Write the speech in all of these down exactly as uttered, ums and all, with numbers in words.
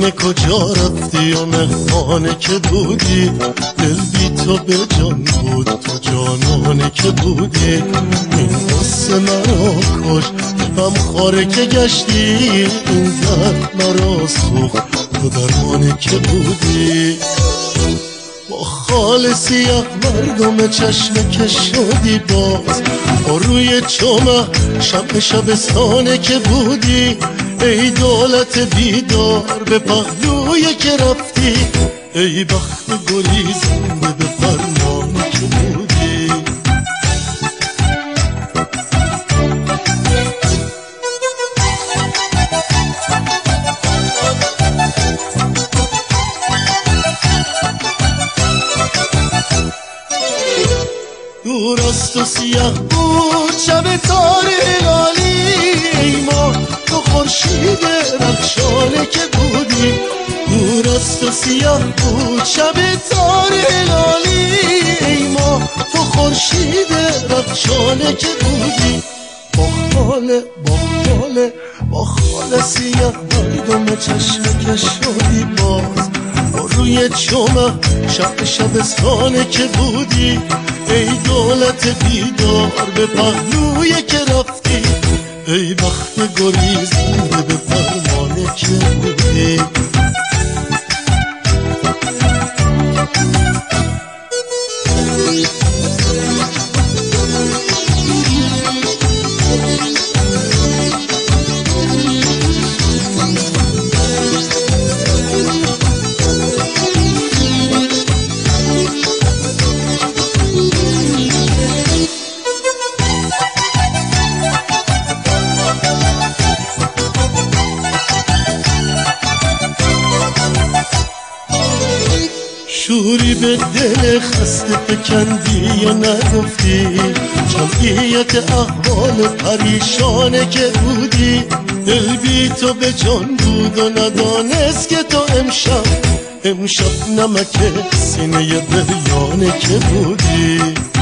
سینه کجا رفتی و مهمانه که بودی؟ دل بی تو به جان بود، تو جانانه که بودی. این قصه مرا کش غم خواره که گشتی، این درد مرا سوخت تو درمانه که بودی. با خال سیاه مردم چشم که شدی باز، با روی چمه شب شبستانه که بودی. ای دولت بیدار به پهلوی که رفتی، ای بخت گریزنده به فرمانه که بودی. دور است و سیاه بود شب تاریک لالی، ای ما تو خورشید رخشانه که بودی. دور است و سیاه بود شب تاریک لالی، ای ما تو خورشید رخشانه که بودی. با خاله با خاله با خاله سیاه مردم چشم که شدی باز، با روی چمه شب شبستانه که بودی. ای دولت بیدار به پهلوی که رفتی، ای بخت گریزنده به فرمانه که بودی. شوری به دل خسته فکندی یا نگفتی، جمعیت احوال پریشانه که بودی. دل بی تو به جان بود و ندانست که تو امشب امشب نمک سینه بریانه که بودی.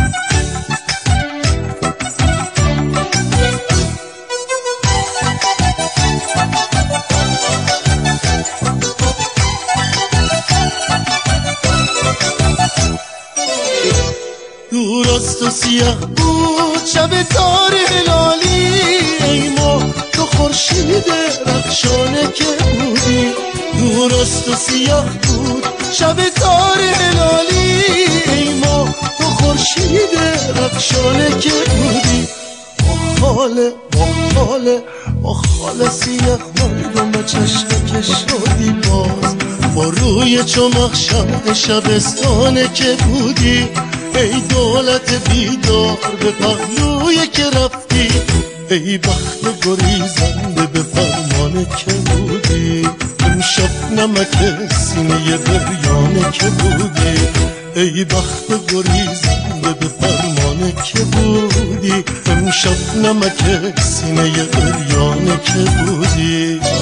دور است و سیاه بود شب تاریک لالی، ای ما تو خورشید رخشانه که بودی. دور است و سیاه بود شب تاریک لالی، ای ما تو خورشید رخشانه که بودی. با خاله با خاله با خاله سیاه مردم چشم که شدی باز، با روی چمخ شب شبستانه که بودی. ای دولت بیدار به پهلوی که رفتی، ای بخت گریزنده به فرمانه که بودی. امشب نمک سینه بریانه که بودی، ای بخت گریزنده به فرمانه که بودی. امشب نمک سینه بریانه که بودی.